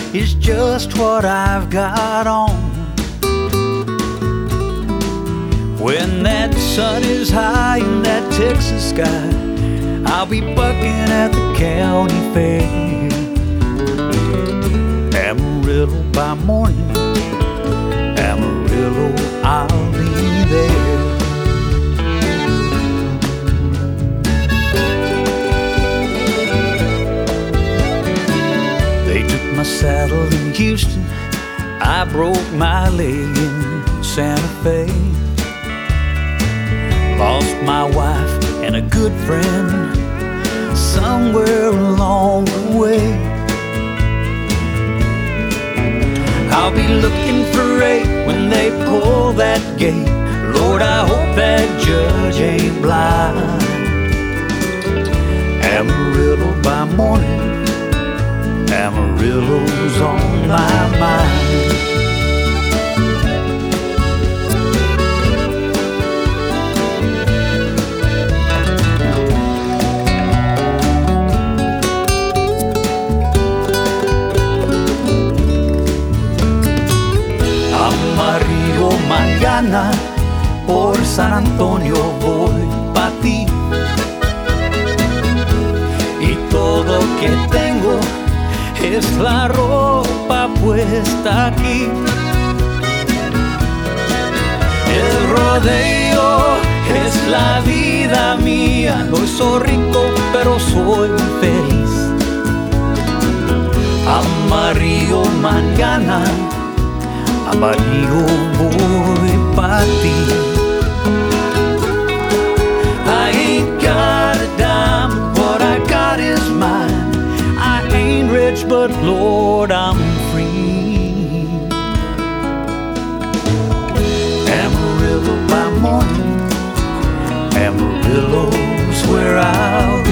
is just what I've got on. When that sun is high in that Texas sky, I'll be bucking at the county fair. Amarillo by morning, Amarillo, I'll be there. They took my saddle in Houston, I broke my leg in Santa Fe. Lost my wife and a good friend somewhere along the way. I'll be looking for 8 when they pull that gate. Lord, I hope that judge ain't blind. Amarillo by morning, Amarillo's on my mind. Amarillo, mañana por San Antonio voy pa' ti. Y todo que tengo es la ropa puesta aquí. El rodeo es la vida mía. No soy rico, pero soy feliz. Amarillo, mañana, Amarillo, voy pa' ti. I ain't got a dime, what I got is mine. I ain't rich, but Lord, I'm free. Amarillo by morning, Amarillo's where I'll